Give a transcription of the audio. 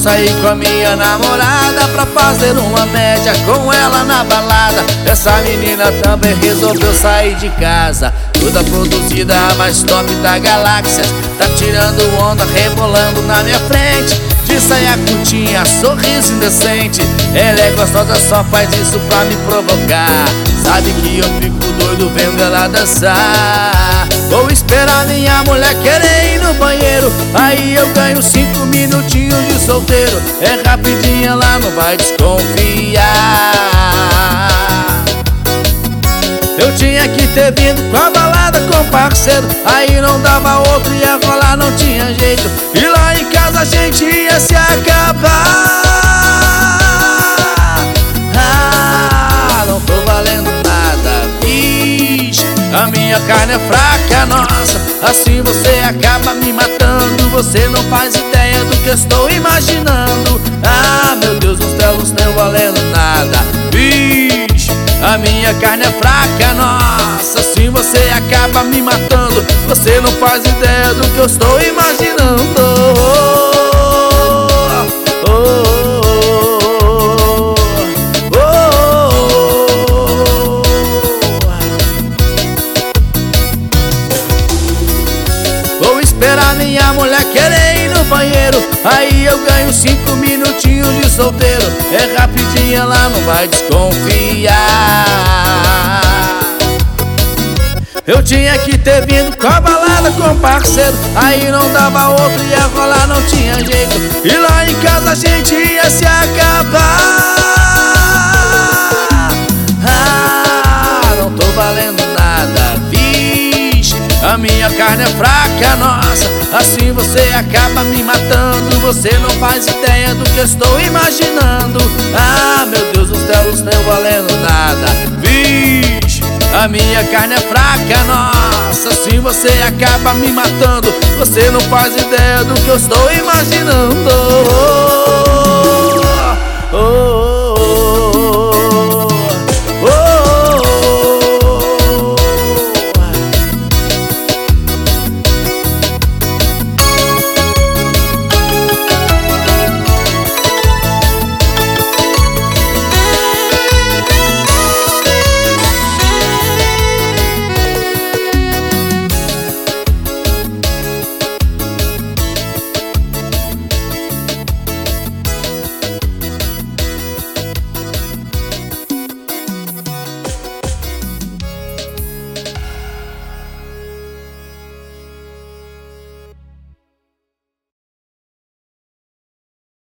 saí com a minha namorada pra fazer uma média com ela na balada. Essa menina também resolveu sair de casa, toda produzida, a mais top da galáxia. Tá tirando onda, rebolando na minha frente, de saia curtinha, sorriso indecente. Ela é gostosa, só faz isso pra me provocar. Sabe que eu fico doido vendo ela dançar. Vou esperar minha mulher querer ir no banheiro, aí eu ganho 5 minutinhos de solteiro. É rapidinho, ela não vai desconfiar. Eu tinha que ter vindo com a balada com parceiro, aí não dava outro, ia rolar, não tinha jeito. E lá em casa a gente ia se acabar. Ah, não tô valendo nada, vixe, a minha carne é fraca, nossa, assim você acaba me matando. Você não faz ideia do que eu estou imaginando. Ah, meu Deus do céu, não estou valendo nada, vixe, a minha carne é fraca, nossa, assim você acaba me matando. Você não faz ideia do que eu estou imaginando. Oh, oh, oh, oh, oh. Vou esperar minha mulher querer ir no banheiro, aí eu ganho 5 minutinhos de solteiro. É rapidinho, ela não vai desconfiar. Eu tinha que ter vindo com a balada com parceiro, aí não dava outro, ia rolar, não tinha jeito. E lá em casa a gente ia se acabar. Ah, não tô valendo nada, vixe, a minha carne é fraca, nossa, assim você acaba me matando. Você não faz ideia do que eu estou imaginando. Ah, meu Deus do céu, não estou valendo nada, vixe, a minha carne é fraca, nossa, assim você acaba me matando. Você não faz ideia do que eu estou imaginando.